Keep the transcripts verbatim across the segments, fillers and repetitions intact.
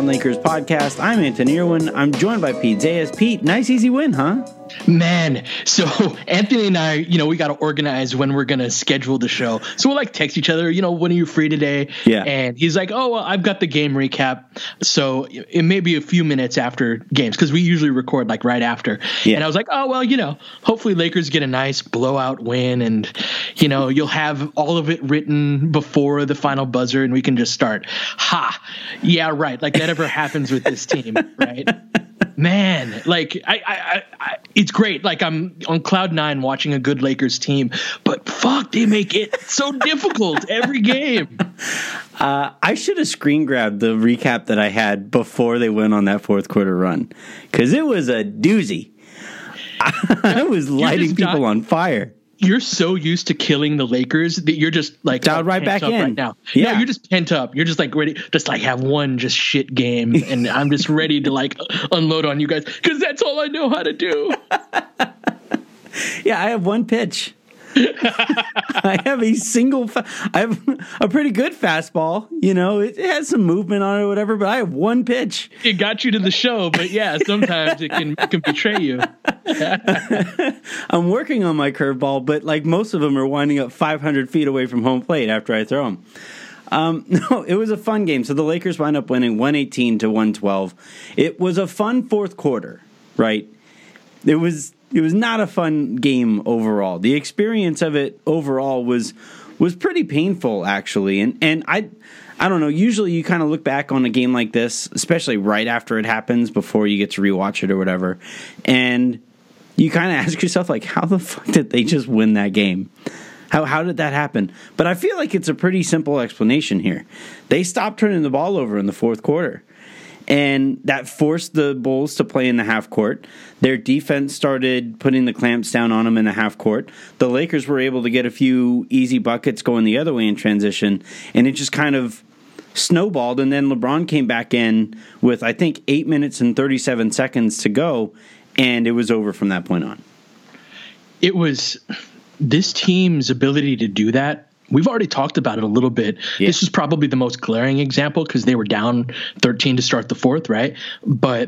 On Lakers podcast. I'm Anthony Irwin. I'm joined by Pete Zayas. Pete, nice easy win, huh? Man, so Anthony and I, you know, we got to organize when we're going to schedule the show. So we'll like text each other, you know, when are you free today? Yeah. And he's like, oh, well, I've got the game recap. So it may be a few minutes after games because we usually record like right after. Yeah. And I was like, oh, well, you know, hopefully Lakers get a nice blowout win and, you know, you'll have all of it written before the final buzzer and we can just start. Ha. Yeah, right. Like that ever happens with this team, right? Man, like I, I, I, it's great. Like I'm on cloud nine watching a good Lakers team, but fuck, they make it so difficult every game. Uh, I should have screen grabbed the recap that I had before they went on that fourth quarter run because it was a doozy. I was lighting people not- on fire. You're so used to killing the Lakers that you're just like dialed right back in right now. Yeah, no, you're just pent up. You're just like ready, just like have one just shit game, and I'm just ready to like unload on you guys because that's all I know how to do. Yeah, I have one pitch. I have a single. Fa- I have a pretty good fastball. You know, it, it has some movement on it or whatever. But I have one pitch. It got you to the show, but yeah, sometimes it can it can betray you. I'm working on my curveball, but like most of them are winding up five hundred feet away from home plate after I throw them. Um, no, it was a fun game. So the Lakers wind up winning one eighteen to one twelve. It was a fun fourth quarter, right? It was. It was not a fun game overall. The experience of it overall was was pretty painful, actually. And and I I don't know. Usually, you kind of look back on a game like this, especially right after it happens, before you get to rewatch it or whatever, and you kind of ask yourself, like, how the fuck did they just win that game? How how did that happen? But I feel like it's a pretty simple explanation here. They stopped turning the ball over in the fourth quarter. And that forced the Bulls to play in the half court. Their defense started putting the clamps down on them in the half court. The Lakers were able to get a few easy buckets going the other way in transition. And it just kind of snowballed. And then LeBron came back in with, I think, eight minutes and thirty-seven seconds to go. And it was over from that point on. It was this team's ability to do that. We've already talked about it a little bit. Yeah. This was probably the most glaring example because they were down thirteen to start the fourth, right? But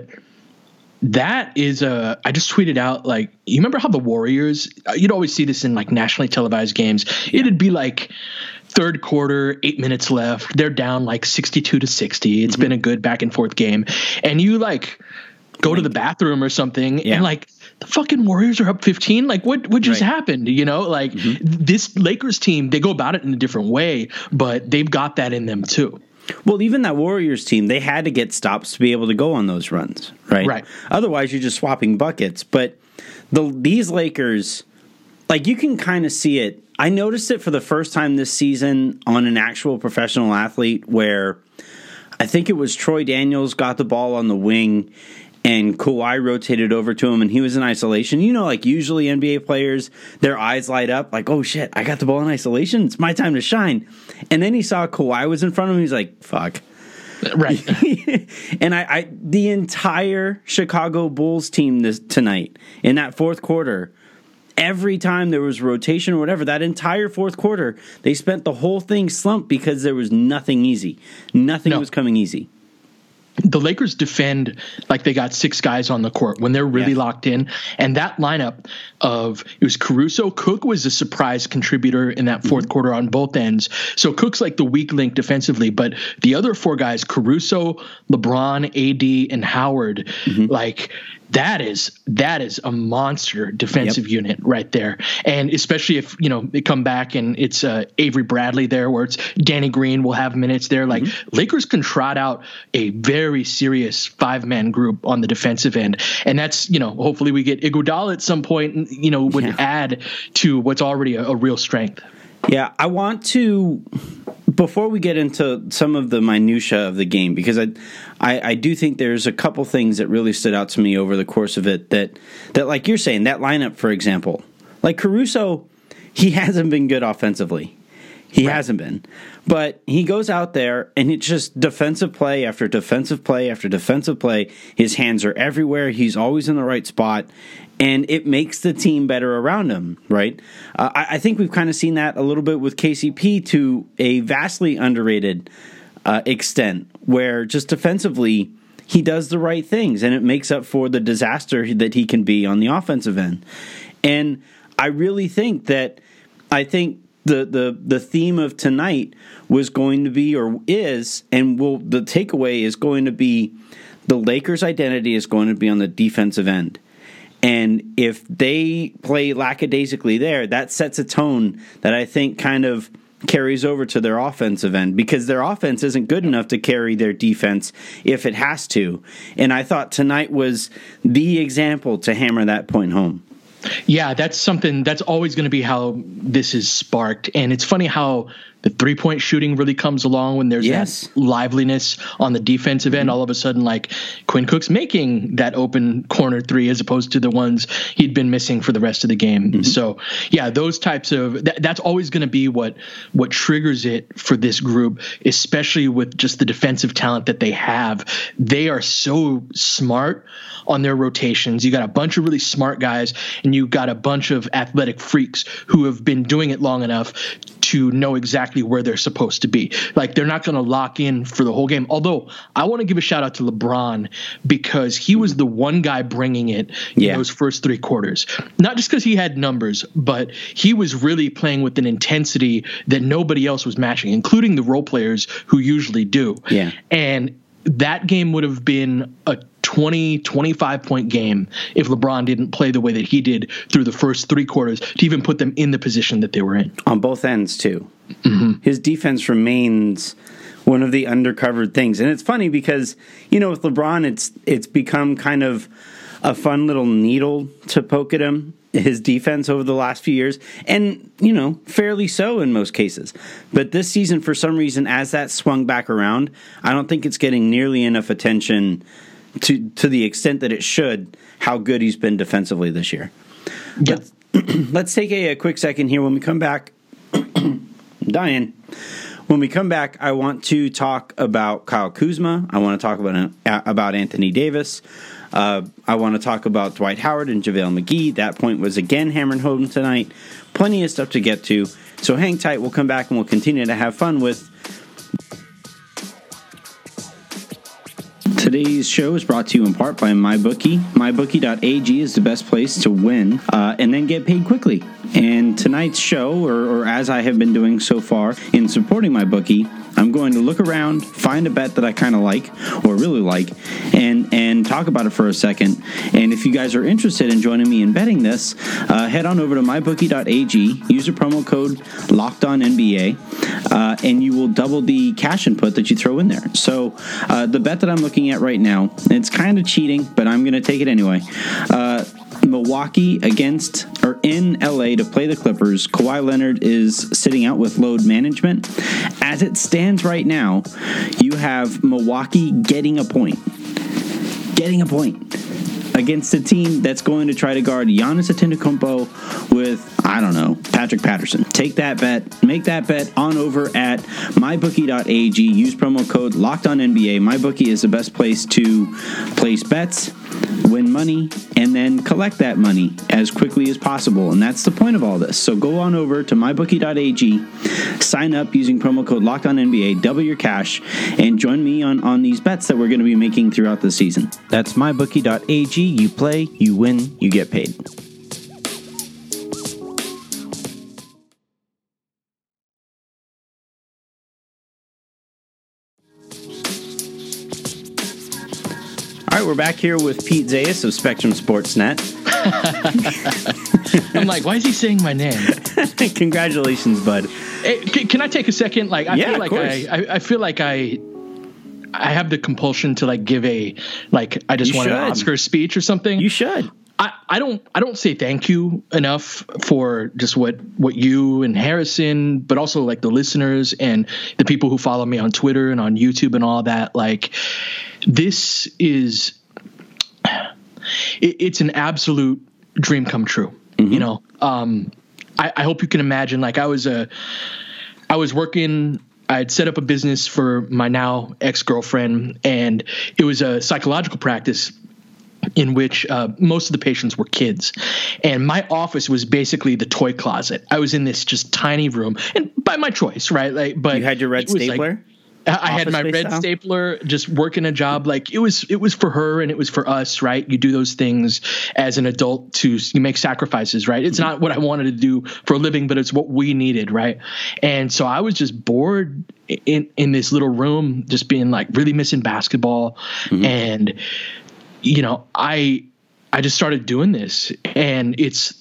that is a – I just tweeted out, like, you remember how the Warriors – you'd always see this in, like, nationally televised games. Yeah. It'd be, like, third quarter, eight minutes left. They're down, like, sixty-two to sixty. It's mm-hmm. been a good back-and-forth game. And you, like, go to the bathroom or something yeah. and, like, the fucking Warriors are up fifteen. Like, what what just right. happened? You know, like mm-hmm. this Lakers team, they go about it in a different way, but they've got that in them too. Well, even that Warriors team, they had to get stops to be able to go on those runs, right? Right. Otherwise, you're just swapping buckets. But the these Lakers, like, you can kind of see it. I noticed it for the first time this season on an actual professional athlete where I think it was Troy Daniels got the ball on the wing and Kawhi rotated over to him, and he was in isolation. You know, like usually N B A players, their eyes light up, like, oh shit, I got the ball in isolation. It's my time to shine. And then he saw Kawhi was in front of him. He's like, fuck. Right. And I, I, the entire Chicago Bulls team this tonight in that fourth quarter, every time there was rotation or whatever, that entire fourth quarter, they spent the whole thing slumped because there was nothing easy. Nothing no. was coming easy. The Lakers defend like they got six guys on the court when they're really yeah. locked in. And that lineup of it was Caruso. Cook was a surprise contributor in that fourth mm-hmm. quarter on both ends. So Cook's like the weak link defensively. But the other four guys, Caruso, LeBron, A D, and Howard, mm-hmm. like that is that is a monster defensive yep. unit right there. And especially if, you know, they come back and it's uh, Avery Bradley there where it's Danny Green will have minutes there. Like mm-hmm. Lakers can trot out a very serious five-man group on the defensive end. And that's, you know, hopefully we get Iguodala at some point, you know, would yeah. add to what's already a, a real strength. Yeah, I want to, before we get into some of the minutia of the game, because I, I, I do think there's a couple things that really stood out to me over the course of it that, that, like you're saying, that lineup, for example, like Caruso, he hasn't been good offensively. He right. hasn't been. But he goes out there, and it's just defensive play after defensive play after defensive play. His hands are everywhere. He's always in the right spot. And it makes the team better around him, right? Uh, I, I think we've kind of seen that a little bit with K C P to a vastly underrated uh, extent, where just defensively he does the right things, and it makes up for the disaster that he can be on the offensive end. And I really think that I think the the the theme of tonight was going to be, or is, and will the takeaway is going to be, the Lakers' identity is going to be on the defensive end. And if they play lackadaisically there, that sets a tone that I think kind of carries over to their offensive end, because their offense isn't good enough to carry their defense if it has to. And I thought tonight was the example to hammer that point home. Yeah, that's something that's always going to be how this is sparked. And it's funny how the three-point shooting really comes along when there's yes. that liveliness on the defensive end. Mm-hmm. All of a sudden, like, Quinn Cook's making that open corner three as opposed to the ones he'd been missing for the rest of the game. Mm-hmm. So, yeah, those types of that, that's always going to be what what triggers it for this group, especially with just the defensive talent that they have. They are so smart on their rotations. You got a bunch of really smart guys, and you got a bunch of athletic freaks who have been doing it long enough to know exactly where they're supposed to be. Like, they're not going to lock in for the whole game. Although I want to give a shout out to LeBron, because he was the one guy bringing it in yeah. those first three quarters. Not just because he had numbers, but he was really playing with an intensity that nobody else was matching, including the role players who usually do. Yeah. And that game would have been a twenty, twenty-five point game if LeBron didn't play the way that he did through the first three quarters to even put them in the position that they were in. On both ends, too. Mm-hmm. His defense remains one of the undercovered things. And it's funny because, you know, with LeBron, it's it's become kind of a fun little needle to poke at him, his defense over the last few years. And, you know, fairly so in most cases. But this season, for some reason, as that swung back around, I don't think it's getting nearly enough attention to to the extent that it should, how good he's been defensively this year. Yeah. Let's, let's take a, a quick second here. When we come back, dying. When we come back, I want to talk about Kyle Kuzma. I want to talk about uh, about Anthony Davis. Uh, I want to talk about Dwight Howard and JaVale McGee. That point was again hammered home tonight. Plenty of stuff to get to. So hang tight. We'll come back and we'll continue to have fun with. Today's show is brought to you in part by MyBookie. My Bookie dot A G is the best place to win uh, and then get paid quickly. And tonight's show, or, or as I have been doing so far in supporting MyBookie, I'm going to look around, find a bet that I kind of like or really like, and and talk about it for a second. And if you guys are interested in joining me in betting this, uh, head on over to My Bookie dot A G, use the promo code LOCKEDONNBA, uh, and you will double the cash input that you throw in there. So uh, the bet that I'm looking at right now, it's kind of cheating, but I'm going to take it anyway. Uh, Milwaukee against or in L A to play the Clippers. Kawhi Leonard is sitting out with load management. As it stands right now, you have Milwaukee getting a point. Getting a point against a team that's going to try to guard Giannis Antetokounmpo with, I don't know, Patrick Patterson. Take that bet. Make that bet on over at My Bookie dot A G. Use promo code LOCKEDONNBA. MyBookie is the best place to place bets, win money, and then collect that money as quickly as possible. And that's the point of all this. So go on over to My Bookie dot A G, sign up using promo code LOCKEDONNBA, double your cash, and join me on, on these bets that we're going to be making throughout the season. That's My Bookie dot A G. You play, you win, you get paid. All right, we're back here with Pete Zayas of Spectrum Sportsnet. I'm like, why is he saying my name? Congratulations, bud. Hey, can, can I take a second? Like, I yeah, feel like I, I, I feel like I, I have the compulsion to like give a like I just you want should. an Oscar speech or something. You should. I, I don't I don't say thank you enough for just what what you and Harrison, but also like the listeners and the people who follow me on Twitter and on YouTube and all that. Like, this is it, it's an absolute dream come true. Mm-hmm. You know, um, I, I hope you can imagine. Like, I was a I was working. I'd set up a business for my now ex-girlfriend, and it was a psychological practice in which uh, most of the patients were kids. And my office was basically the toy closet. I was in this just tiny room, and by my choice, right? Like, but you had your red stapler? I had my red style? stapler, just working a job. Like it was, it was for her and it was for us, right? You do those things as an adult to, you make sacrifices, right? It's not what I wanted to do for a living, but it's what we needed, right? And so I was just bored in, in this little room, just being like really missing basketball. Mm-hmm. And, you know, I, I just started doing this, and it's,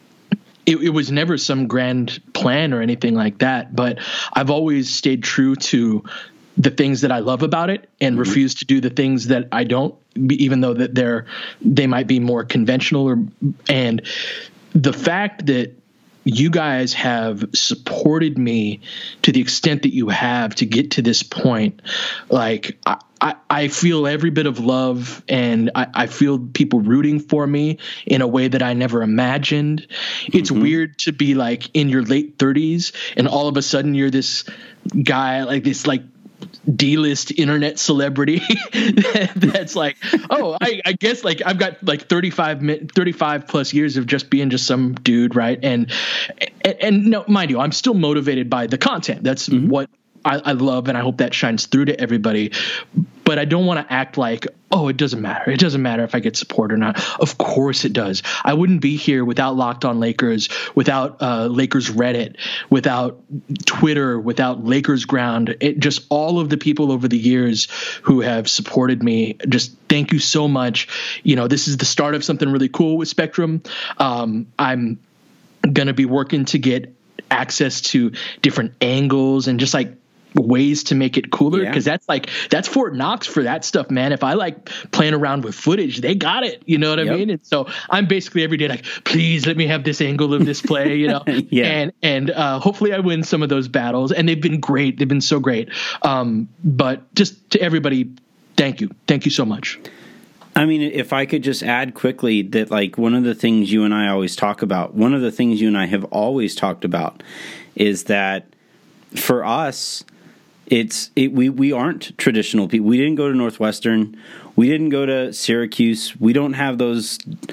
It, it was never some grand plan or anything like that, but I've always stayed true to the things that I love about it and mm-hmm. refuse to do the things that I don't, even though that they're, they might be more conventional. Or, and the fact that you guys have supported me to the extent that you have to get to this point, like I, I, I feel every bit of love, and I, I feel people rooting for me in a way that I never imagined. It's mm-hmm. weird to be like in your late thirties and all of a sudden you're this guy, like this like D-list internet celebrity that's like, oh, I, I guess like I've got like thirty-five, thirty-five plus years of just being just some dude, right? And and, and no, mind you, I'm still motivated by the content. That's mm-hmm. what I, I love, and I hope that shines through to everybody. But I don't want to act like, oh, it doesn't matter. It doesn't matter if I get support or not. Of course it does. I wouldn't be here without Locked On Lakers, without uh, Lakers Reddit, without Twitter, without Lakers Ground. It, just all of the people over the years who have supported me. Just thank you so much. You know, this is the start of something really cool with Spectrum. Um, I'm going to be working to get access to different angles and just like ways to make it cooler, because yeah. that's like that's Fort Knox for that stuff, man. If I like playing around with footage, they got it, you know what yep. I mean? And so I'm basically every day like, please let me have this angle of this play, you know. yeah. And and uh, hopefully I win some of those battles, and they've been great. They've been so great. Um, but just to everybody, thank you, thank you so much. I mean, if I could just add quickly that, like, one of the things you and I always talk about, one of the things you and I have always talked about is that for us, it's it, we, we aren't traditional people. We didn't go to Northwestern. We didn't go to Syracuse. We don't have those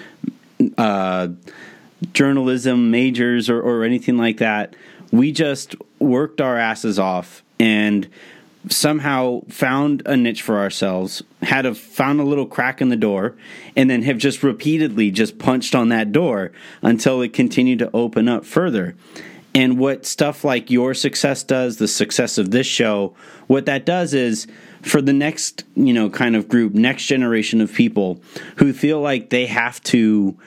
uh, journalism majors or, or anything like that. We just worked our asses off and somehow found a niche for ourselves, had a found a little crack in the door, and then have just repeatedly just punched on that door until it continued to open up further. And what stuff like your success does, the success of this show, what that does is for the next, you know, kind of group, next generation of people who feel like they have to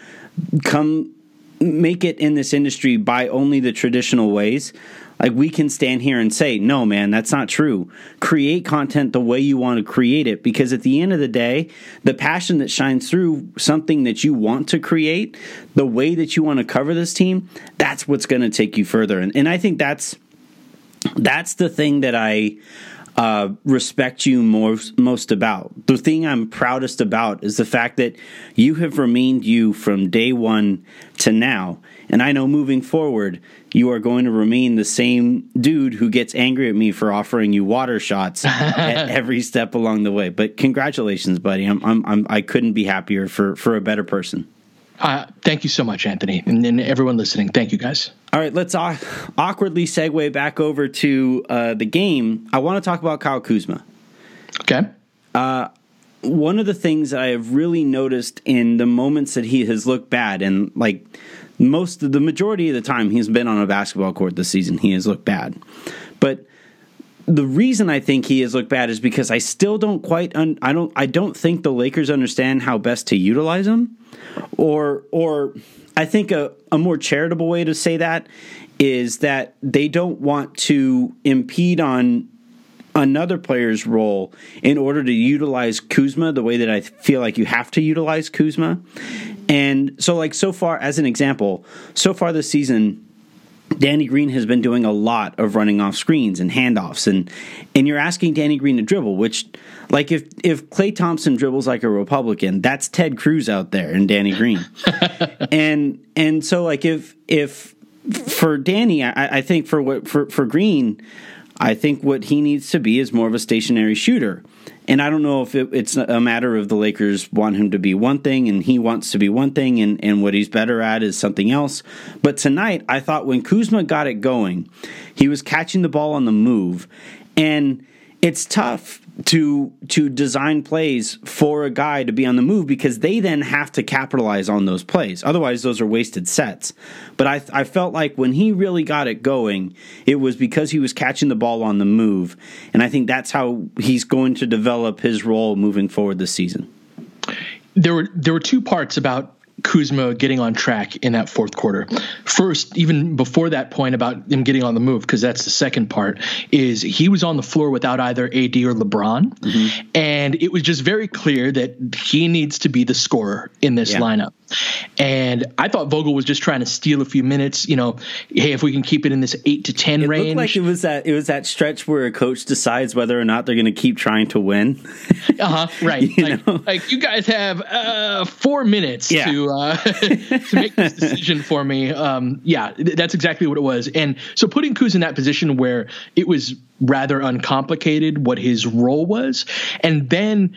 come make it in this industry by only the traditional ways, like we can stand here and say, no, man, that's not true. Create content the way you want to create it, because at the end of the day, the passion that shines through something that you want to create, the way that you want to cover this team, that's what's going to take you further. And, and I think that's that's the thing that I uh, respect you most, most about. The thing I'm proudest about is the fact that you have remained you from day one to now. And I know moving forward, you are going to remain the same dude who gets angry at me for offering you water shots at every step along the way. But congratulations, buddy. I'm, I'm, I'm I couldn't be happier for, for a better person. Uh, thank you so much, Anthony, and, and everyone listening. Thank you, guys. All right, let's uh, awkwardly segue back over to uh, the game. I want to talk about Kyle Kuzma. Okay. Uh, one of the things I have really noticed in the moments that he has looked bad, and like most of the majority of the time he's been on a basketball court this season, he has looked bad. But the reason I think he has looked bad is because I still don't quite un- I don't I don't think the Lakers understand how best to utilize him. Or or I think a, a more charitable way to say that is that they don't want to impede on another player's role in order to utilize Kuzma the way that I feel like you have to utilize Kuzma. And so, like, so far, as an example, so far this season, Danny Green has been doing a lot of running off screens and handoffs, and and you're asking Danny Green to dribble, which, like, if if Klay Thompson dribbles like a Republican, that's Ted Cruz out there and Danny Green. and and so, like, if if for Danny, I, I think for what for for Green, I think what he needs to be is more of a stationary shooter. And I don't know if it, it's a matter of the Lakers want him to be one thing and he wants to be one thing, and, and what he's better at is something else. But tonight, I thought when Kuzma got it going, he was catching the ball on the move. And it's tough to to design plays for a guy to be on the move because they then have to capitalize on those plays. Otherwise, those are wasted sets. But I I felt like when he really got it going, it was because he was catching the ball on the move. And I think that's how he's going to develop his role moving forward this season. There were there were two parts about Kuzma getting on track in that fourth quarter. First, even before that point about him getting on the move, because that's the second part, is he was on the floor without either A D or LeBron. Mm-hmm. And it was just very clear that he needs to be the scorer in this yeah. lineup. And I thought Vogel was just trying to steal a few minutes. You know, hey, if we can keep it in this eight to ten it range. It looked like it was that it was that stretch where a coach decides whether or not they're going to keep trying to win. uh huh. Right. you like, know? like you guys have uh, four minutes yeah. to uh, to make this decision for me. Um, yeah, th- that's exactly what it was. And so putting Kuz in that position where it was rather uncomplicated what his role was, and then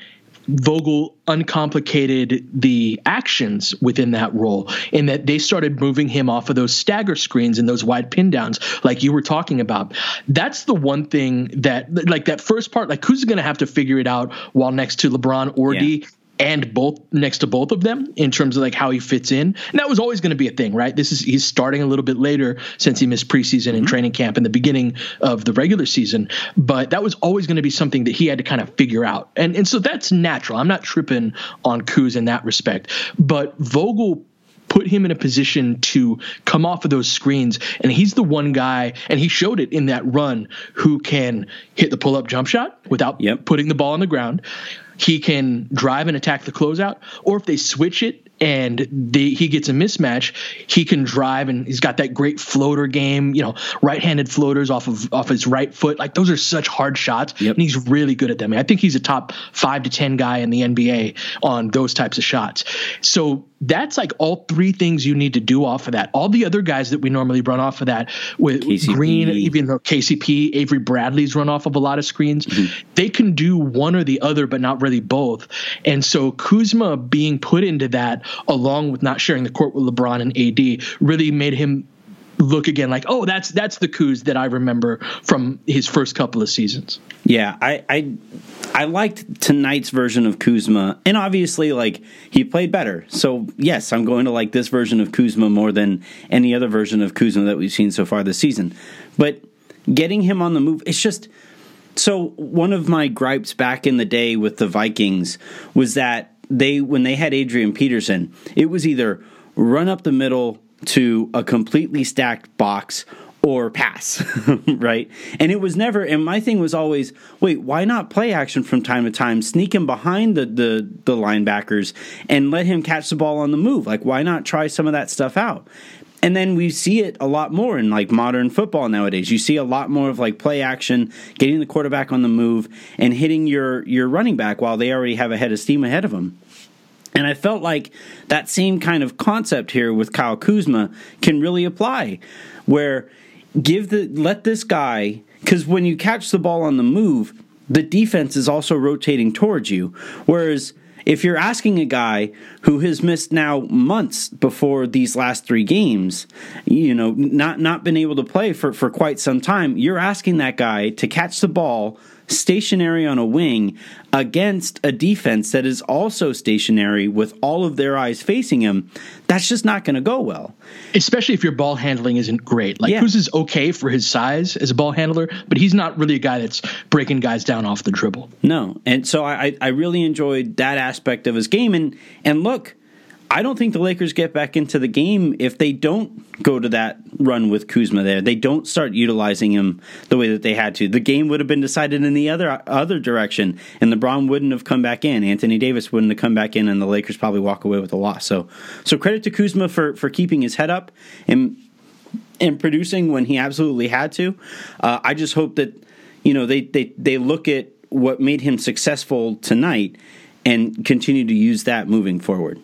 Vogel uncomplicated the actions within that role in that they started moving him off of those stagger screens and those wide pin downs like you were talking about. That's the one thing that, like that first part, like who's going to have to figure it out while next to LeBron or yeah. D and both next to both of them in terms of like how he fits in. And that was always going to be a thing, right? This is, he's starting a little bit later since he missed preseason mm-hmm. and training camp in the beginning of the regular season. But that was always going to be something that he had to kind of figure out. And, and so that's natural. I'm not tripping on Kuz in that respect, but Vogel put him in a position to come off of those screens. And he's the one guy, and he showed it in that run, who can hit the pull-up jump shot without yep. putting the ball on the ground. He can drive and attack the closeout, or if they switch it and they, he gets a mismatch, he can drive, and he's got that great floater game, you know, right-handed floaters off of off his right foot. Like those are such hard shots, yep. and he's really good at them. I think he's a top five to ten guy in the N B A on those types of shots. So that's like all three things you need to do off of that. All the other guys that we normally run off of that, with K C P. Green, even though K C P, Avery Bradley's run off of a lot of screens, mm-hmm. they can do one or the other, but not really both. And so Kuzma being put into that, along with not sharing the court with LeBron and A D, really made him look again like, oh, that's that's the Kuz that I remember from his first couple of seasons. Yeah, I I, I liked tonight's version of Kuzma, and obviously, like, he played better. So, yes, I'm going to like this version of Kuzma more than any other version of Kuzma that we've seen so far this season. But getting him on the move, it's just... So, one of my gripes back in the day with the Vikings was that they, when they had Adrian Peterson, it was either run up the middle to a completely stacked box or pass, right? And it was never, and my thing was always, wait, why not play action from time to time, sneak him behind the, the, the linebackers and let him catch the ball on the move? Like, why not try some of that stuff out? And then we see it a lot more in like modern football nowadays. You see a lot more of like play action, getting the quarterback on the move and hitting your, your running back while they already have a head of steam ahead of them. And I felt like that same kind of concept here with Kyle Kuzma can really apply, where give the let this guy, because when you catch the ball on the move, the defense is also rotating towards you. Whereas if you're asking a guy who has missed now months before these last three games, you know, not not been able to play for, for quite some time, you're asking that guy to catch the ball stationary on a wing against a defense that is also stationary with all of their eyes facing him. That's just not going to go well. Especially if your ball handling isn't great. Like, yeah. Kuz is okay for his size as a ball handler, but he's not really a guy that's breaking guys down off the dribble. No. And so I, I really enjoyed that aspect of his game. And, and look, I don't think the Lakers get back into the game if they don't go to that run with Kuzma there. They don't start utilizing him the way that they had to. The game would have been decided in the other other direction, and LeBron wouldn't have come back in. Anthony Davis wouldn't have come back in, and the Lakers probably walk away with a loss. So, so credit to Kuzma for, for keeping his head up and and producing when he absolutely had to. Uh, I just hope that, you know, they, they, they look at what made him successful tonight and continue to use that moving forward.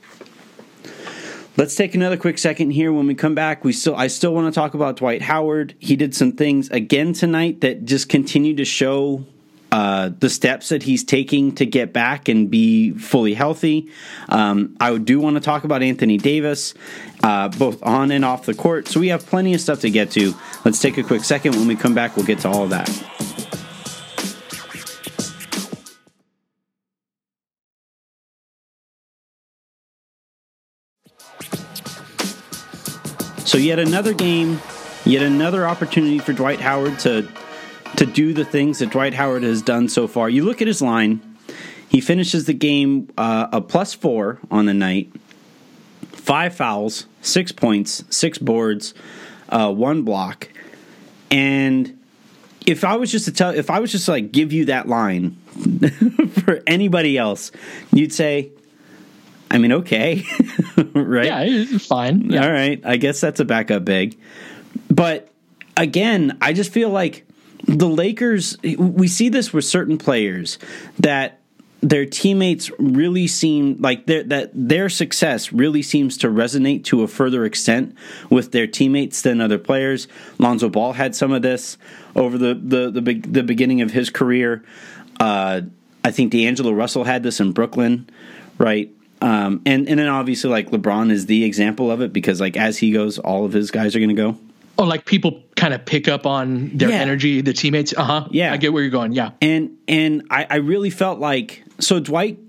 Let's take another quick second here. When we come back, we still I still want to talk about Dwight Howard. He did some things again tonight that just continue to show uh, the steps that he's taking to get back and be fully healthy. Um, I do want to talk about Anthony Davis, uh, both on and off the court. So we have plenty of stuff to get to. Let's take a quick second. When we come back, we'll get to all of that. So yet another game, yet another opportunity for Dwight Howard to to do the things that Dwight Howard has done so far. You look at his line. He finishes the game uh, a plus four on the night. Five fouls, six points, six boards, uh, one block. And if I was just to tell, if I was just to like give you that line for anybody else, you'd say, I mean, okay, right? Yeah, it's fine. Yeah. All right, I guess that's a backup big. But again, I just feel like the Lakers, we see this with certain players that their teammates really seem like their, that their success really seems to resonate to a further extent with their teammates than other players. Lonzo Ball had some of this over the the the, the beginning of his career. Uh, I think D'Angelo Russell had this in Brooklyn, right? Um, and and then obviously like LeBron is the example of it because like as he goes, all of his guys are going to go. Oh, like people kind of pick up on their Yeah. energy, the teammates. Uh huh. Yeah, I get where you're going. Yeah. And and I, I really felt like so Dwight,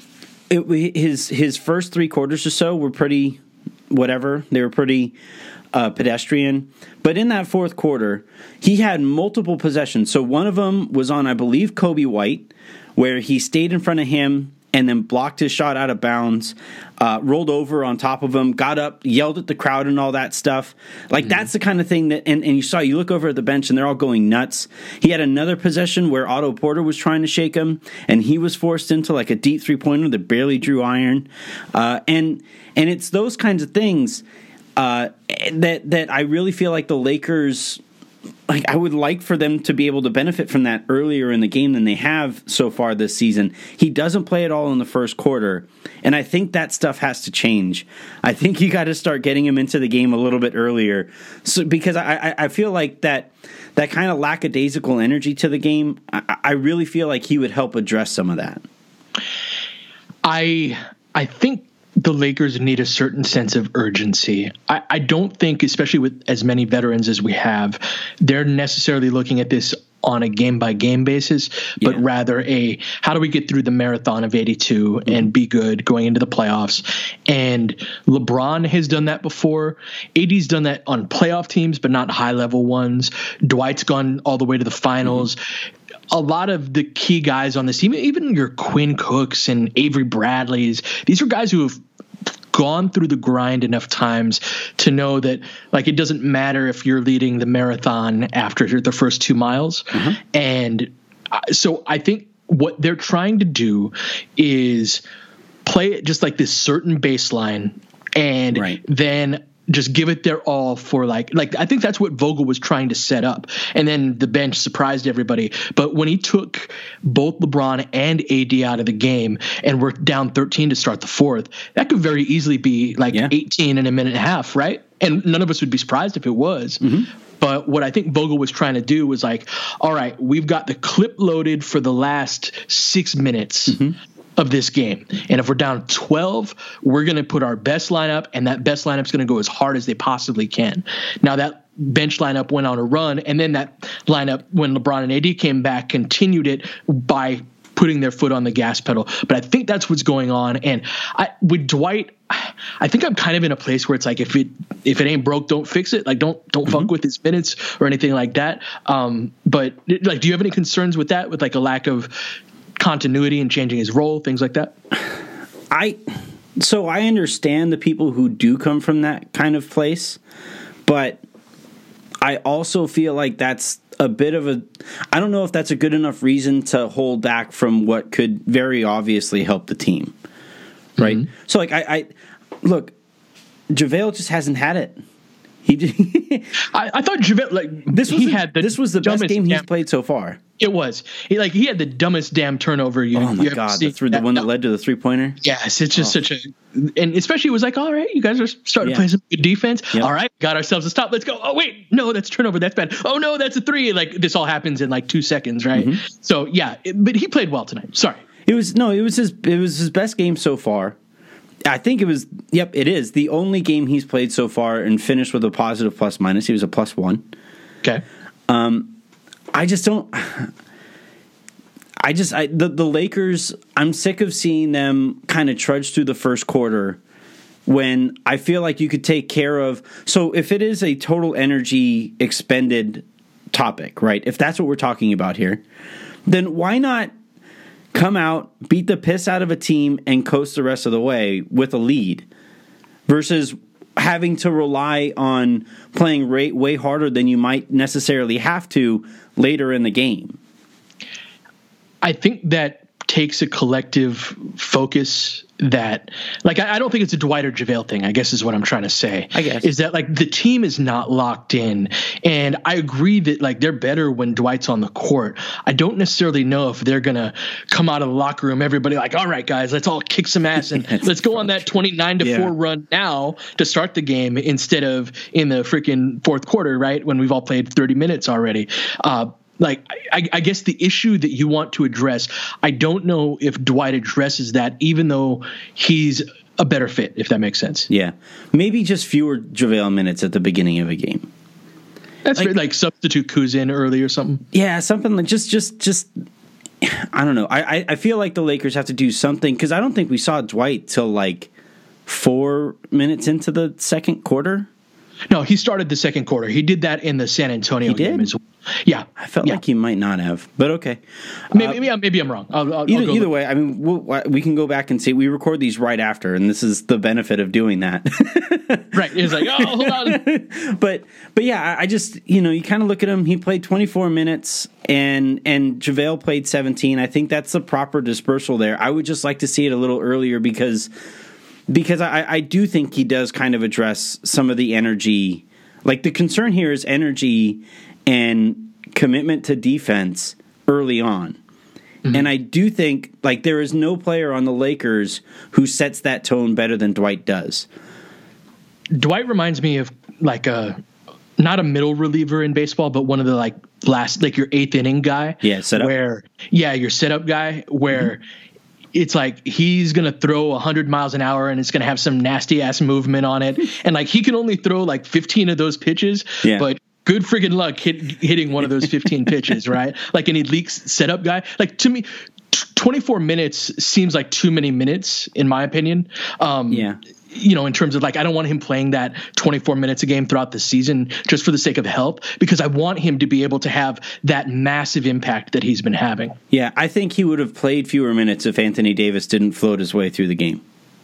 it, his his first three quarters or so were pretty whatever. They were pretty uh, pedestrian. But in that fourth quarter, he had multiple possessions. So one of them was on, I believe, Kobe White, where he stayed in front of him and then blocked his shot out of bounds, uh, rolled over on top of him, got up, yelled at the crowd and all that stuff. Like, mm-hmm. that's the kind of thing that, and, and you saw, you look over at the bench and they're all going nuts. He had another possession where Otto Porter was trying to shake him, and he was forced into like a deep three-pointer that barely drew iron. Uh, and and it's those kinds of things uh, that that I really feel like the Lakers... Like I would like for them to be able to benefit from that earlier in the game than they have so far this season. He doesn't play at all in the first quarter, and I think that stuff has to change. I think you got to start getting him into the game a little bit earlier, so because I, I feel like that that kind of lackadaisical energy to the game. I, I really feel like he would help address some of that. I I think the Lakers need a certain sense of urgency. I, I don't think, especially with as many veterans as we have, they're necessarily looking at this on a game-by-game basis, but yeah. rather a how do we get through the marathon of eighty-two mm-hmm. and be good going into the playoffs. And LeBron has done that before. A D's done that on playoff teams, but not high-level ones. Dwight's gone all the way to the finals. Mm-hmm. A lot of the key guys on this team, even your Quinn Cooks and Avery Bradleys, these are guys who have gone through the grind enough times to know that, like, it doesn't matter if you're leading the marathon after the first two miles. Mm-hmm. And so I think what they're trying to do is play it just like this certain baseline and right. then just give it their all for like, like, I think that's what Vogel was trying to set up. And then the bench surprised everybody. But when he took both LeBron and A D out of the game and we're down thirteen to start the fourth, that could very easily be like yeah. eighteen in a minute and a half, right? And none of us would be surprised if it was. Mm-hmm. But what I think Vogel was trying to do was like, all right, we've got the clip loaded for the last six minutes. Mm-hmm. of this game. And if we're down twelve, we're going to put our best lineup, and that best lineup's going to go as hard as they possibly can. Now that bench lineup went on a run, and then that lineup, when LeBron and A D came back, continued it by putting their foot on the gas pedal. But I think that's what's going on. And I, with Dwight, I think I'm kind of in a place where it's like, if it if it ain't broke, don't fix it. Like, don't don't mm-hmm. fuck with his minutes or anything like that. Um, but like, do you have any concerns with that? With like a lack of continuity and changing his role, things like that? I so I understand the people who do come from that kind of place, but I also feel like that's a bit of a I don't know if that's a good enough reason to hold back from what could very obviously help the team. Right? Mm-hmm. So like I, I look, JaVale just hasn't had it. He I, I thought JaVale like this was he the, had the this was the best game he's played so far. It was. He, like, he had the dumbest damn turnover. You, oh, my you God. That's the one that led to the three-pointer? Yes. It's just oh. such a – and especially it was like, all right, you guys are starting yeah. to play some good defense. Yep. All right, got ourselves a stop. Let's go. Oh, wait. No, that's turnover. That's bad. Oh, no, that's a three. Like, this all happens in, like, two seconds, right? Mm-hmm. So, yeah. It, but he played well tonight. Sorry. It was – no, it was his it was his best game so far. I think it was – yep, it is. The only game he's played so far and finished with a positive plus-minus. He was a plus one. Okay. Um, I just don't – I just I, the the Lakers. I'm sick of seeing them kind of trudge through the first quarter when I feel like you could take care of. So if it is a total energy expended topic, right? If that's what we're talking about here, then why not come out, beat the piss out of a team, and coast the rest of the way with a lead versus having to rely on playing way, way harder than you might necessarily have to later in the game? I think that takes a collective focus that, like, I, I don't think it's a Dwight or JaVale thing, I guess is what I'm trying to say. I guess. Is that, like, the team is not locked in. And I agree that, like, they're better when Dwight's on the court. I don't necessarily know if they're going to come out of the locker room, everybody like, all right, guys, let's all kick some ass and let's go on that twenty-nine to four run now to start the game instead of in the freaking fourth quarter, right, when we've all played thirty minutes already. Uh, Like, I, I guess the issue that you want to address, I don't know if Dwight addresses that, even though he's a better fit, if that makes sense. Yeah. Maybe just fewer JaVale minutes at the beginning of a game. That's like, like substitute Kuz in early or something. Yeah, something like just, just, just, I don't know. I, I feel like the Lakers have to do something because I don't think we saw Dwight till like four minutes into the second quarter. No, he started the second quarter. He did that in the San Antonio he did? game as well. Yeah. I felt yeah. like he might not have, but okay. Maybe, uh, maybe, maybe I'm wrong. I'll, I'll, either I'll either way, I mean, we'll, we can go back and see. We record these right after, and this is the benefit of doing that. Right. It's like, oh, hold on. but, but yeah, I just, you know, you kind of look at him. He played twenty-four minutes, and, and JaVale played seventeen. I think that's the proper dispersal there. I would just like to see it a little earlier because, because I, I do think he does kind of address some of the energy. Like, the concern here is energy and commitment to defense early on. Mm-hmm. And I do think, like, there is no player on the Lakers who sets that tone better than Dwight does. Dwight reminds me of, like, a not a middle reliever in baseball, but one of the, like, last, like, your eighth inning guy. Yeah, setup. Where, yeah, your setup guy, where mm-hmm. it's like he's going to throw one hundred miles an hour and it's going to have some nasty-ass movement on it. And, like, he can only throw, like, fifteen of those pitches, yeah. but good friggin' luck hit, hitting one of those fifteen pitches, right? Like an elite setup guy. Like, to me, t- twenty-four minutes seems like too many minutes, in my opinion. Um, yeah. You know, in terms of, like, I don't want him playing that twenty-four minutes a game throughout the season just for the sake of health, because I want him to be able to have that massive impact that he's been having. Yeah, I think he would have played fewer minutes if Anthony Davis didn't float his way through the game.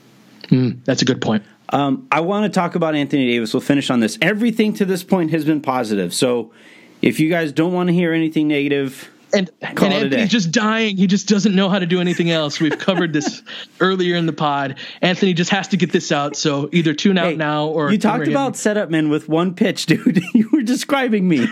Mm, that's a good point. Um, I want to talk about Anthony Davis. We'll finish on this. Everything to this point has been positive. So if you guys don't want to hear anything negative, and, call and it a day. Anthony's just dying. He just doesn't know how to do anything else. We've covered this earlier in the pod. Anthony just has to get this out. So either tune out hey, now or you talked about setup men with one pitch, dude. You were describing me.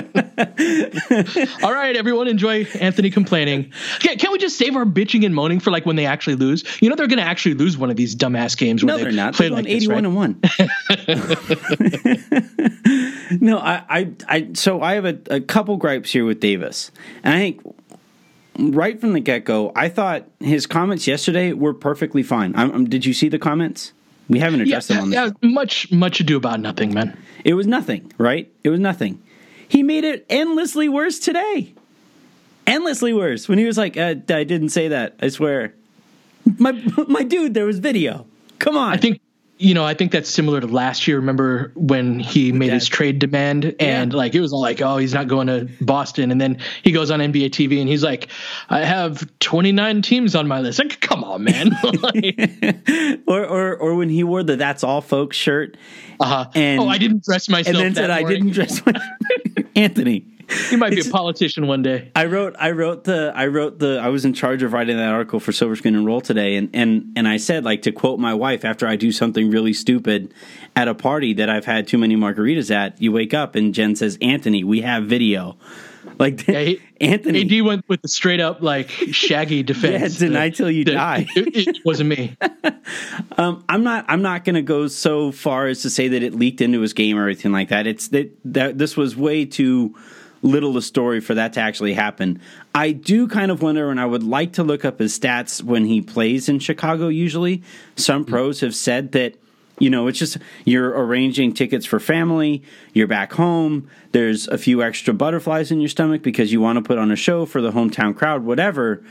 All right, everyone, enjoy Anthony complaining. Can, can we just save our bitching and moaning for, like, when they actually lose? You know they're going to actually lose one of these dumbass games. Where No, they they're not. Play They're like eighty-one this, right? and one. No, I, I, I. So I have a, a couple gripes here with Davis, and I think right from the get-go, I thought his comments yesterday were perfectly fine. I'm, I'm, did you see the comments? We haven't addressed yeah, them on this. Yeah, much, much ado about nothing, man. It was nothing, right? It was nothing. He made it endlessly worse today. Endlessly worse. When he was like, uh, I didn't say that, I swear. My my dude, there was video. Come on. I think, you know, I think that's similar to last year. Remember when he made that, his trade demand and, yeah. like, it was all like, oh, he's not going to Boston. And then he goes on N B A T V and he's like, I have twenty-nine teams on my list. Like, come on, man. or, or or when he wore the That's All Folks shirt. Uh-huh. And, oh, I didn't dress myself. And then that said, morning. I didn't dress myself. Anthony. You might be a politician one day. I wrote, I wrote the, I wrote the, I was in charge of writing that article for Silver Screen and Roll today, and and and I said, like, to quote my wife, after I do something really stupid at a party that I've had too many margaritas at, you wake up and Jen says, Anthony, we have video. Like, yeah, he, Anthony, A D went with the straight up, like, shaggy defense. Yeah, deny till you the, die. It, it wasn't me. um, I'm not. I'm not going to go so far as to say that it leaked into his game or anything like that. It's that that this was way too little a story for that to actually happen. I do kind of wonder, and I would like to look up his stats when he plays in Chicago. Usually, some pros have said that You know, it's just you're arranging tickets for family, you're back home, there's a few extra butterflies in your stomach because you want to put on a show for the hometown crowd, whatever.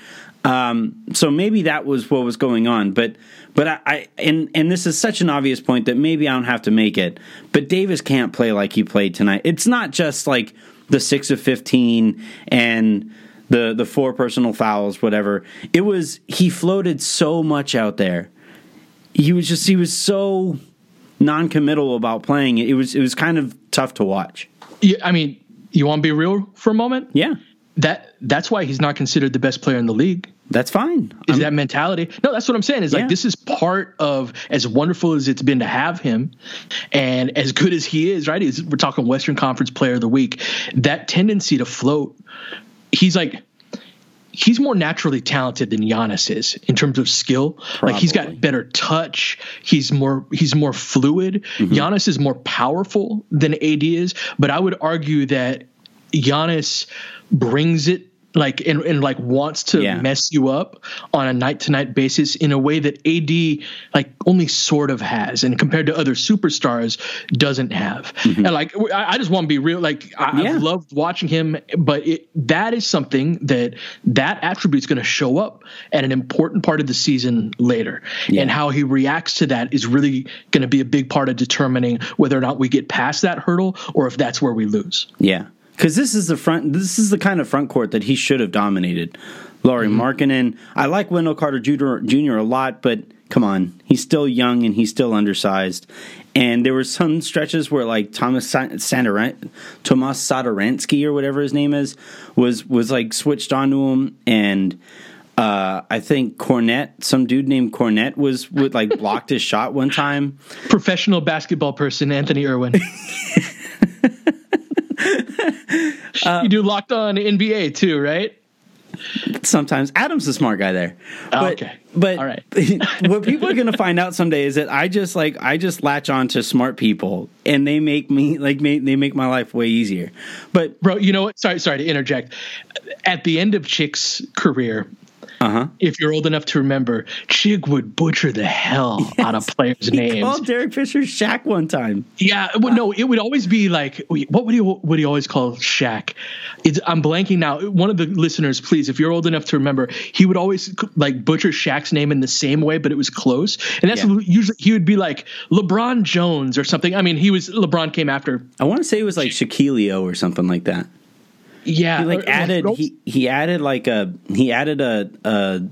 Um, so maybe that was what was going on. But but I, I and, and this is such an obvious point that maybe I don't have to make it. But Davis can't play like he played tonight. It's not just like the six of fifteen and the the four personal fouls, whatever. It was he floated so much out there. He was just he was so non-committal about playing it. It was it was kind of tough to watch. Yeah, I mean, you want to be real for a moment? Yeah. That that's why he's not considered the best player in the league. That's fine. Is I'm, that mentality? No, that's what I'm saying. Is like yeah. this is part of as wonderful as it's been to have him, and as good as he is. Right? He's, we're talking Western Conference Player of the Week. That tendency to float. He's like. He's more naturally talented than Giannis is in terms of skill. Probably. Like he's got better touch. He's more he's more fluid. Mm-hmm. Giannis is more powerful than A D is, but I would argue that Giannis brings it like and, and like wants to yeah. mess you up on a night to night basis in a way that A D like only sort of has, and compared to other superstars doesn't have. Mm-hmm. And like I, I just want to be real. Like I, yeah. I've loved watching him, but it, that is something that that attribute is going to show up at an important part of the season later, yeah. and how he reacts to that is really going to be a big part of determining whether or not we get past that hurdle or if that's where we lose. Yeah. Because this is the front. This is the kind of front court that he should have dominated. Lauri mm-hmm. Markkanen. I like Wendell Carter Junior Junior a lot, but come on, he's still young and he's still undersized. And there were some stretches where like Thomas Sandarant, Tomas Satoransky or whatever his name is was was like switched onto him, and uh, I think Cornette, some dude named Cornette, was would like blocked his shot one time. Professional basketball person Anthony Irwin. Uh, you do Locked On N B A too, right? Sometimes. Adam's a smart guy there. Oh, but, okay. But all right. What people are going to find out someday is that I just like I just latch on to smart people, and they make me like make, they make my life way easier. But bro, you know what? Sorry, sorry to interject. At the end of Chick's career, uh-huh. if you're old enough to remember, Chick would butcher the hell yes. out of players' he names. He called Derek Fisher Shaq one time. Yeah, well, no, it would always be like, what would he would he always call Shaq? It's, I'm blanking now. One of the listeners, please, if you're old enough to remember, he would always like butcher Shaq's name in the same way, but it was close. And that's yeah. usually he would be like LeBron Jones or something. I mean, he was LeBron came after. I want to say it was like Shaquille or something like that. Yeah, he like added he, he added like a he added a, a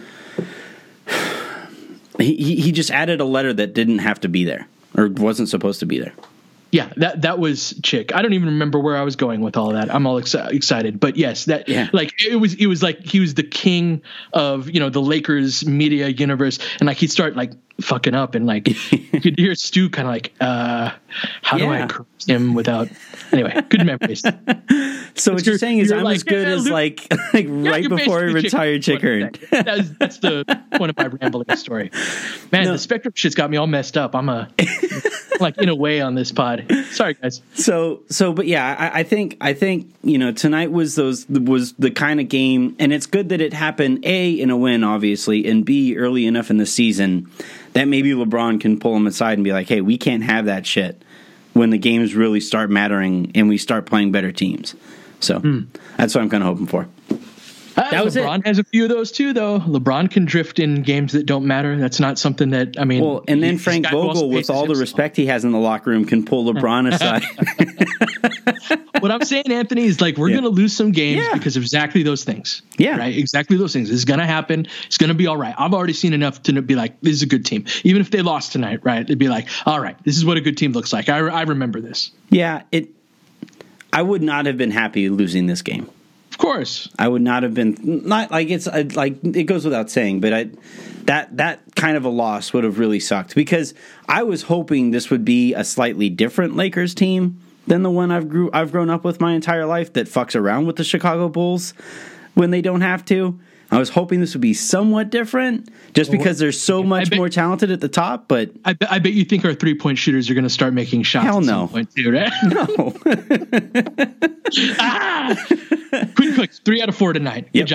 he he just added a letter that didn't have to be there or wasn't supposed to be there. Yeah, that that was Chick. I don't even remember where I was going with all that. I'm all ex- excited, but yes, that yeah. like it was it was like he was the king of, you know, the Lakers media universe, and like he'd start like fucking up, and like you could hear Stu kind of like, uh, how yeah. do I correct him without? Anyway, good memories. So what you're, you're saying is I'm like, as good yeah, as Luke, like like yeah, right before he retired Chick Hearn. That's, that's the point of my rambling story. Man, no. the Spectrum shit's got me all messed up. I'm a like in a way on this pod. Sorry, guys. So so, but yeah, I, I think I think you know tonight was those was the kind of game, and it's good that it happened A in a win, obviously, and B early enough in the season that maybe LeBron can pull him aside and be like, hey, we can't have that shit when the games really start mattering and we start playing better teams. So mm. that's what I'm kind of hoping for. Uh, that was LeBron it. has a few of those too, though. LeBron can drift in games that don't matter. That's not something that, I mean. Well, and then Frank Vogel, with all the respect he has in the locker room, can pull LeBron aside. What I'm saying, Anthony, is like we're yeah. going to lose some games yeah. because of exactly those things. Yeah. Right? Exactly those things. It's going to happen. It's going to be all right. I've already seen enough to be like, this is a good team. Even if they lost tonight, right? It'd be like, all right, this is what a good team looks like. I, I remember this. Yeah. It. I would not have been happy losing this game. Of course. I would not have been not like it's like it goes without saying, but I that that kind of a loss would have really sucked because I was hoping this would be a slightly different Lakers team than the one I've grew I've grown up with my entire life that fucks around with the Chicago Bulls when they don't have to. I was hoping this would be somewhat different just because they're so much bet, more talented at the top, but I, be, I bet you think our three-point shooters are going to start making shots. Hell at no. Some point too, right? No. ah! Quick clicks, three out of four tonight. Good yep. job.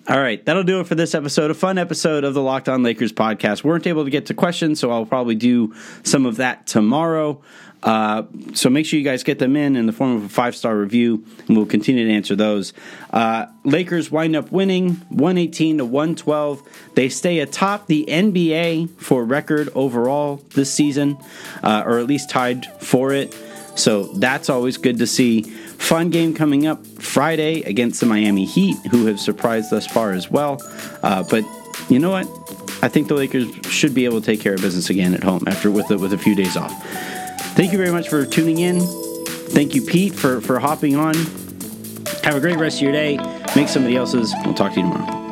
All right, that'll do it for this episode. A fun episode of the Locked On Lakers podcast. We weren't able to get to questions, so I'll probably do some of that tomorrow. Uh, so make sure you guys get them in in the form of a five-star review, and we'll continue to answer those. Uh, Lakers wind up winning one eighteen to one twelve. They stay atop the N B A for record overall this season, uh, or at least tied for it. So that's always good to see. Fun game coming up Friday against the Miami Heat, who have surprised thus far as well. Uh, but you know what? I think the Lakers should be able to take care of business again at home after with a, with a few days off. Thank you very much for tuning in. Thank you, Pete, for, for hopping on. Have a great rest of your day. Make somebody else's. We'll talk to you tomorrow.